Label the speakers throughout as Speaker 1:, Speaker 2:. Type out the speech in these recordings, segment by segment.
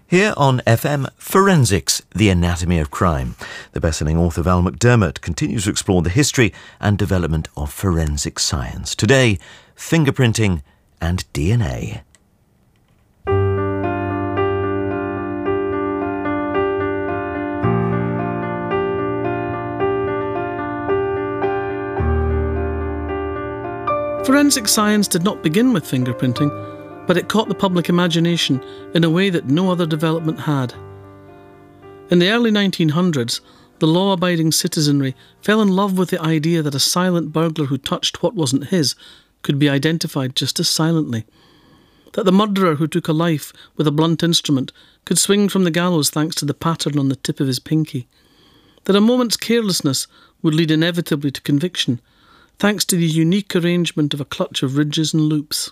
Speaker 1: Here on FM, Forensics, the Anatomy of Crime. The best-selling author Val McDermott continues to explore the history and development of forensic science. Today, fingerprinting and DNA.
Speaker 2: Forensic science did not begin with fingerprinting, but it caught the public imagination in a way that no other development had. In the early 1900s, the law-abiding citizenry fell in love with the idea that a silent burglar who touched what wasn't his could be identified just as silently, that the murderer who took a life with a blunt instrument could swing from the gallows thanks to the pattern on the tip of his pinky, that a moment's carelessness would lead inevitably to conviction, thanks to the unique arrangement of a clutch of ridges and loops.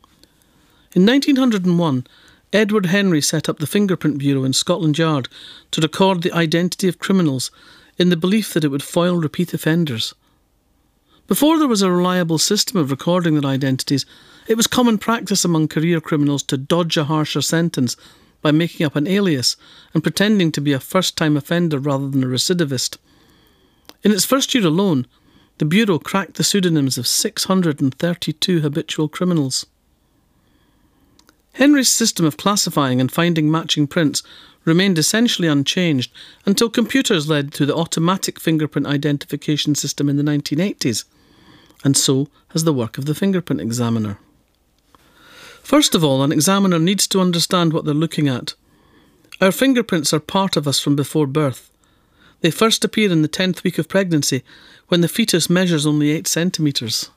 Speaker 2: In 1901, Edward Henry set up the Fingerprint Bureau in Scotland Yard to record the identity of criminals in the belief that it would foil repeat offenders. Before there was a reliable system of recording their identities, it was common practice among career criminals to dodge a harsher sentence by making up an alias and pretending to be a first-time offender rather than a recidivist. In its first year alone, the Bureau cracked the pseudonyms of 632 habitual criminals. Henry's system of classifying and finding matching prints remained essentially unchanged until computers led to the automatic fingerprint identification system in the 1980s, and so has the work of the fingerprint examiner. First of all, an examiner needs to understand what they're looking at. Our fingerprints are part of us from before birth. They first appear in the 10th week of pregnancy, when the fetus measures only 8 centimetres.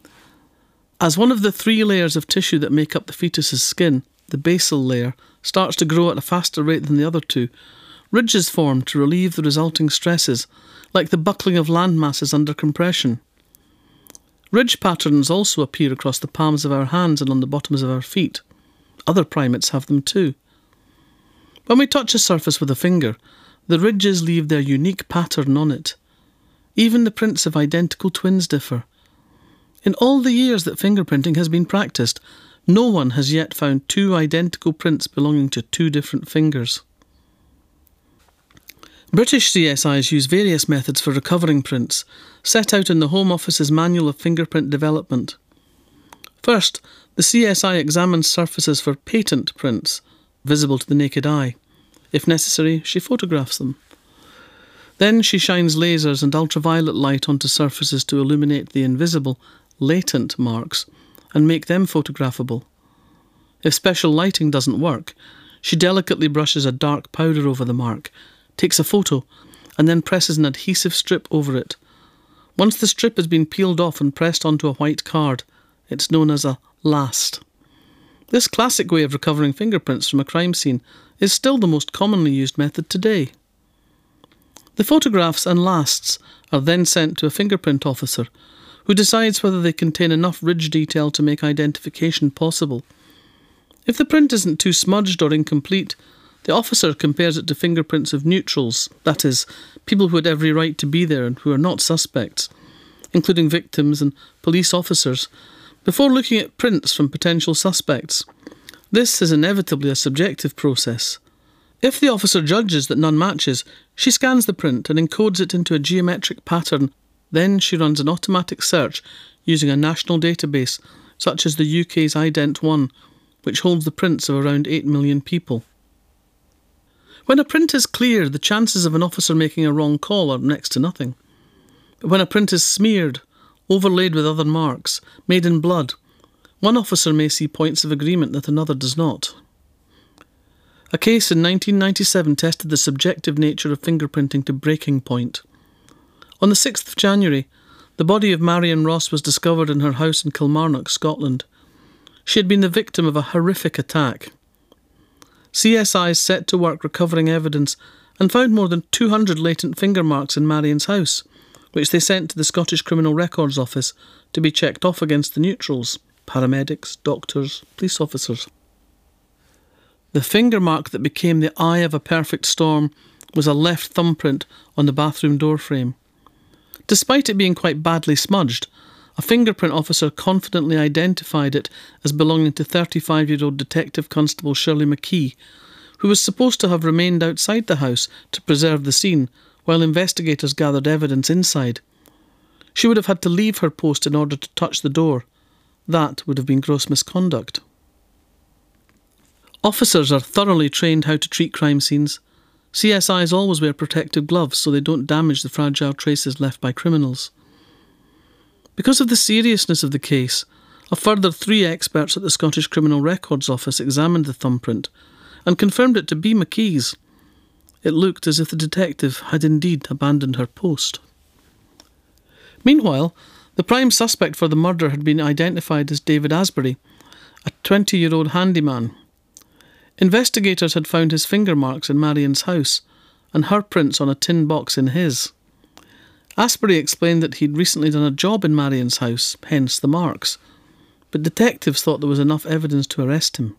Speaker 2: As one of the 3 layers of tissue that make up the fetus's skin, the basal layer, starts to grow at a faster rate than the other 2, ridges form to relieve the resulting stresses, like the buckling of land masses under compression. Ridge patterns also appear across the palms of our hands and on the bottoms of our feet. Other primates have them too. When we touch a surface with a finger, the ridges leave their unique pattern on it. Even the prints of identical twins differ. In all the years that fingerprinting has been practiced, no one has yet found 2 identical prints belonging to 2 different fingers. British CSIs use various methods for recovering prints, set out in the Home Office's Manual of Fingerprint Development. First, the CSI examines surfaces for patent prints, visible to the naked eye. If necessary, she photographs them. Then she shines lasers and ultraviolet light onto surfaces to illuminate the invisible, latent marks and make them photographable. If special lighting doesn't work, she delicately brushes a dark powder over the mark, takes a photo, and then presses an adhesive strip over it. Once the strip has been peeled off and pressed onto a white card, it's known as a last. This classic way of recovering fingerprints from a crime scene is still the most commonly used method today. The photographs and lasts are then sent to a fingerprint officer, who decides whether they contain enough ridge detail to make identification possible. If the print isn't too smudged or incomplete, the officer compares it to fingerprints of neutrals, that is, people who had every right to be there and who are not suspects, including victims and police officers, before looking at prints from potential suspects. This is inevitably a subjective process. If the officer judges that none matches, she scans the print and encodes it into a geometric pattern. Then she runs an automatic search using a national database, such as the UK's Ident1, which holds the prints of around 8 million people. When a print is clear, the chances of an officer making a wrong call are next to nothing. But when a print is smeared, overlaid with other marks, made in blood, one officer may see points of agreement that another does not. A case in 1997 tested the subjective nature of fingerprinting to breaking point. On the 6th of January, the body of Marion Ross was discovered in her house in Kilmarnock, Scotland. She had been the victim of a horrific attack. CSIs set to work recovering evidence and found more than 200 latent finger marks in Marion's house, which they sent to the Scottish Criminal Records Office to be checked off against the neutrals, paramedics, doctors, police officers. The finger mark that became the eye of a perfect storm was a left thumbprint on the bathroom door frame. Despite it being quite badly smudged, a fingerprint officer confidently identified it as belonging to 35-year-old Detective Constable Shirley McKee, who was supposed to have remained outside the house to preserve the scene while investigators gathered evidence inside. She would have had to leave her post in order to touch the door. That would have been gross misconduct. Officers are thoroughly trained how to treat crime scenes. CSIs always wear protective gloves so they don't damage the fragile traces left by criminals. Because of the seriousness of the case, a further 3 experts at the Scottish Criminal Records Office examined the thumbprint and confirmed it to be McKee's. It looked as if the detective had indeed abandoned her post. Meanwhile, the prime suspect for the murder had been identified as David Asbury, a 20-year-old handyman. Investigators had found his finger marks in Marion's house and her prints on a tin box in his. Asbury explained that he'd recently done a job in Marion's house, hence the marks, but detectives thought there was enough evidence to arrest him.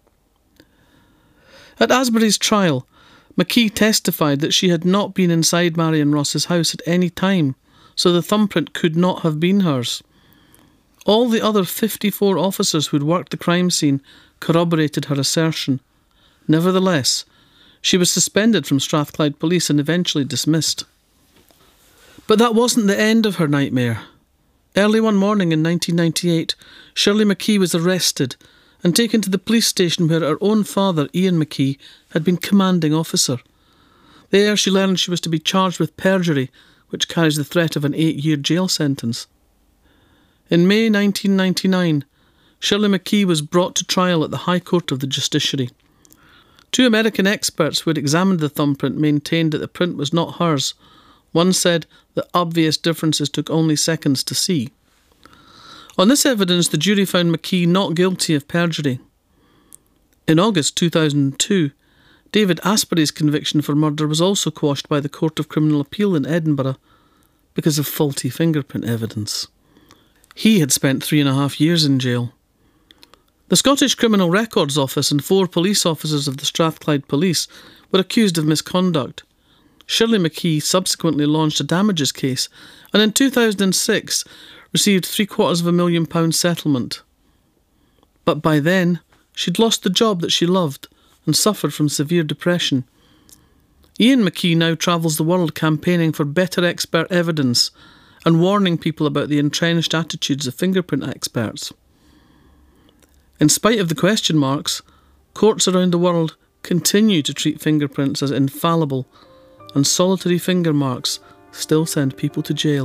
Speaker 2: At Asbury's trial, McKee testified that she had not been inside Marion Ross's house at any time, so the thumbprint could not have been hers. All the other 54 officers who'd worked the crime scene corroborated her assertion. Nevertheless, she was suspended from Strathclyde Police and eventually dismissed. But that wasn't the end of her nightmare. Early one morning in 1998, Shirley McKee was arrested and taken to the police station where her own father, Ian McKee, had been commanding officer. There she learned she was to be charged with perjury, which carries the threat of an 8-year jail sentence. In May 1999, Shirley McKee was brought to trial at the High Court of the Justiciary. 2 American experts who had examined the thumbprint maintained that the print was not hers. One said the obvious differences took only seconds to see. On this evidence, the jury found McKee not guilty of perjury. In August 2002, David Asbury's conviction for murder was also quashed by the Court of Criminal Appeal in Edinburgh because of faulty fingerprint evidence. He had spent 3.5 years in jail. The Scottish Criminal Records Office and 4 police officers of the Strathclyde Police were accused of misconduct. Shirley McKee subsequently launched a damages case and in 2006 received £750,000 settlement. But by then, she'd lost the job that she loved and suffered from severe depression. Ian McKee now travels the world campaigning for better expert evidence and warning people about the entrenched attitudes of fingerprint experts. In spite of the question marks, courts around the world continue to treat fingerprints as infallible, and solitary finger marks still send people to jail.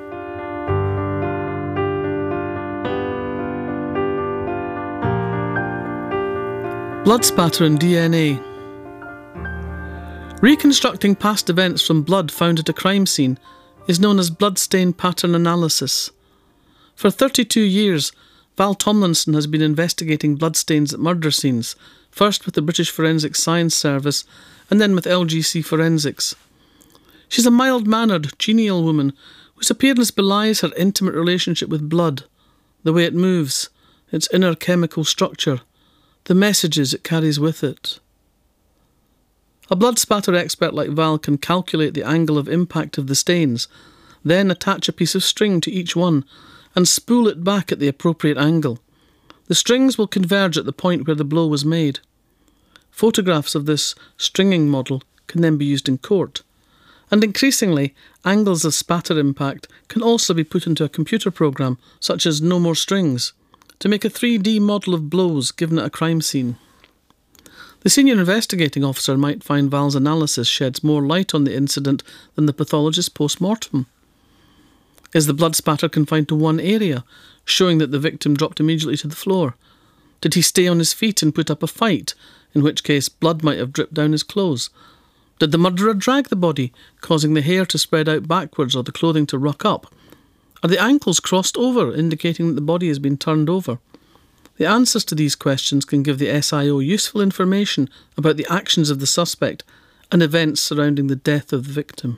Speaker 2: Blood spatter and DNA. Reconstructing past events from blood found at a crime scene is known as bloodstain pattern analysis. For 32 years, Val Tomlinson has been investigating bloodstains at murder scenes, first with the British Forensic Science Service and then with LGC Forensics. She's a mild-mannered, genial woman whose appearance belies her intimate relationship with blood, the way it moves, its inner chemical structure, the messages it carries with it. A blood spatter expert like Val can calculate the angle of impact of the stains, then attach a piece of string to each one and spool it back at the appropriate angle. The strings will converge at the point where the blow was made. Photographs of this stringing model can then be used in court. And increasingly, angles of spatter impact can also be put into a computer program, such as No More Strings, to make a 3D model of blows given at a crime scene. The senior investigating officer might find Val's analysis sheds more light on the incident than the pathologist's post-mortem. Is the blood spatter confined to one area, showing that the victim dropped immediately to the floor? Did he stay on his feet and put up a fight, in which case blood might have dripped down his clothes? Did the murderer drag the body, causing the hair to spread out backwards or the clothing to ruck up? Are the ankles crossed over, indicating that the body has been turned over? The answers to these questions can give the SIO useful information about the actions of the suspect and events surrounding the death of the victim.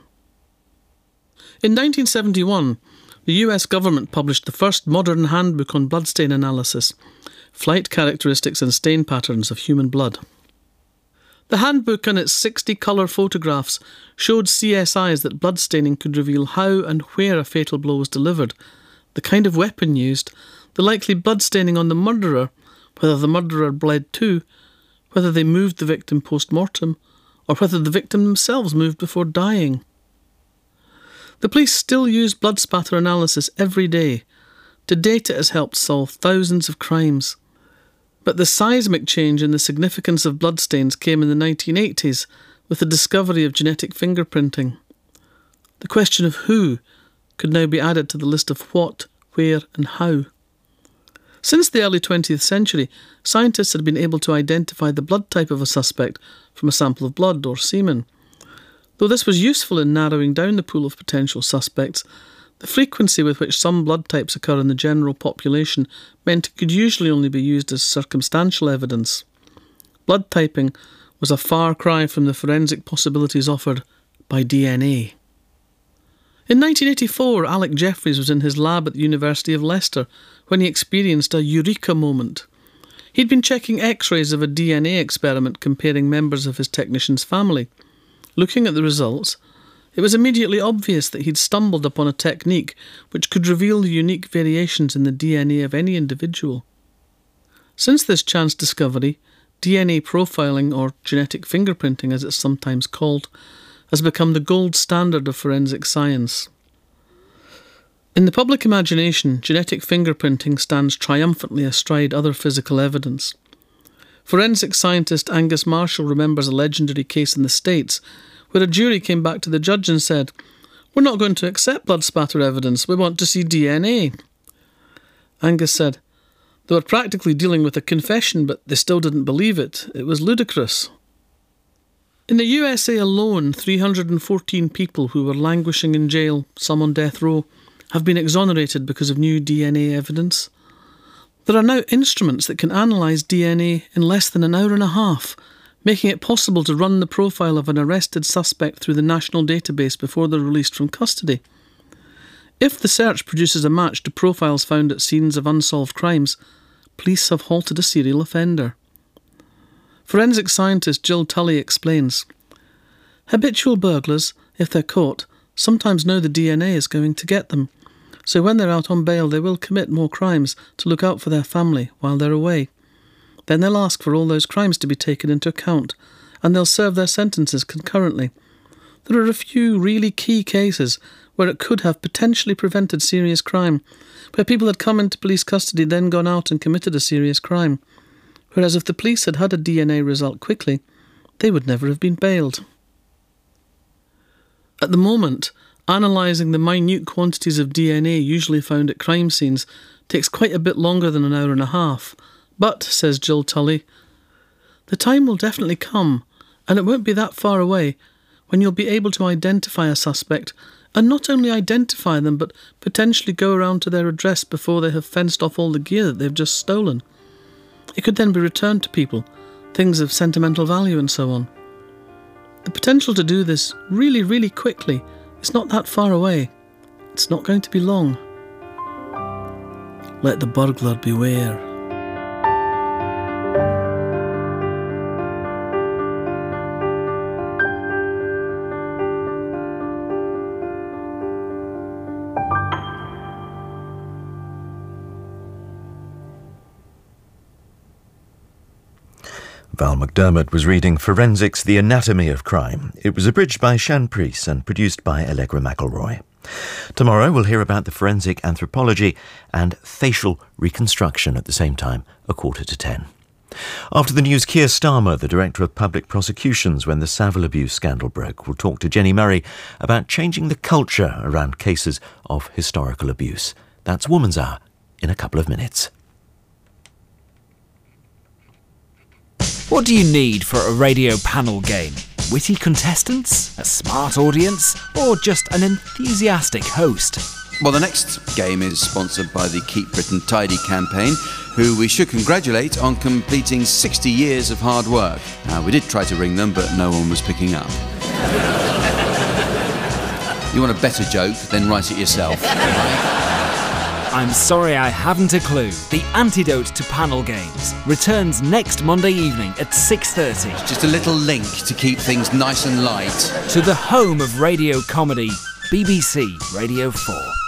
Speaker 2: In 1971, the US government published the first modern handbook on bloodstain analysis, Flight Characteristics and Stain Patterns of Human Blood. The handbook and its 60 colour photographs showed CSIs that bloodstaining could reveal how and where a fatal blow was delivered, the kind of weapon used, the likely bloodstaining on the murderer, whether the murderer bled too, whether they moved the victim post-mortem, or whether the victim themselves moved before dying. The police still use blood spatter analysis every day. To date, it has helped solve thousands of crimes. But the seismic change in the significance of bloodstains came in the 1980s with the discovery of genetic fingerprinting. The question of who could now be added to the list of what, where and how. Since the early 20th century, scientists had been able to identify the blood type of a suspect from a sample of blood or semen. Though this was useful in narrowing down the pool of potential suspects, the frequency with which some blood types occur in the general population meant it could usually only be used as circumstantial evidence. Blood typing was a far cry from the forensic possibilities offered by DNA. In 1984, Alec Jeffreys was in his lab at the University of Leicester when he experienced a eureka moment. He'd been checking X-rays of a DNA experiment comparing members of his technician's family. Looking at the results, it was immediately obvious that he'd stumbled upon a technique which could reveal the unique variations in the DNA of any individual. Since this chance discovery, DNA profiling, or genetic fingerprinting as it's sometimes called, has become the gold standard of forensic science. In the public imagination, genetic fingerprinting stands triumphantly astride other physical evidence. Forensic scientist Angus Marshall remembers a legendary case in the States where a jury came back to the judge and said, "We're not going to accept blood spatter evidence, we want to see DNA." Angus said, "They were practically dealing with a confession, but they still didn't believe it. It was ludicrous." In the USA alone, 314 people who were languishing in jail, some on death row, have been exonerated because of new DNA evidence. There are now instruments that can analyse DNA in less than an hour and a half, making it possible to run the profile of an arrested suspect through the national database before they're released from custody. If the search produces a match to profiles found at scenes of unsolved crimes, police have halted a serial offender. Forensic scientist Jill Tully explains, "Habitual burglars, if they're caught, sometimes know the DNA is going to get them, so when they're out on bail they will commit more crimes to look out for their family while they're away. Then they'll ask for all those crimes to be taken into account, and they'll serve their sentences concurrently. There are a few really key cases where it could have potentially prevented serious crime, where people had come into police custody then gone out and committed a serious crime, whereas if the police had had a DNA result quickly, they would never have been bailed." At the moment, analysing the minute quantities of DNA usually found at crime scenes takes quite a bit longer than an hour and a half. But, says Jill Tully, "the time will definitely come, and it won't be that far away, when you'll be able to identify a suspect, and not only identify them, but potentially go around to their address before they have fenced off all the gear that they've just stolen. It could then be returned to people, things of sentimental value and so on. The potential to do this really, really quickly is not that far away. It's not going to be long. Let the burglar beware."
Speaker 1: Val McDermott was reading Forensics, The Anatomy of Crime. It was abridged by Shan Priest and produced by Allegra McElroy. Tomorrow we'll hear about the forensic anthropology and facial reconstruction at the same time, 9:45. After the news, Keir Starmer, the Director of Public Prosecutions when the Savile abuse scandal broke, will talk to Jenny Murray about changing the culture around cases of historical abuse. That's Woman's Hour in a couple of minutes.
Speaker 3: What do you need for a radio panel game? Witty contestants? A smart audience? Or just an enthusiastic host?
Speaker 4: Well, the next game is sponsored by the Keep Britain Tidy campaign, who we should congratulate on completing 60 years of hard work. We did try to ring them, but no one was picking up. You want a better joke? Then write it yourself. Right?
Speaker 3: I'm sorry I haven't a clue. The Antidote to Panel Games returns next Monday evening at 6:30.
Speaker 4: Just a little link to keep things nice and light.
Speaker 3: To the home of radio comedy, BBC Radio 4.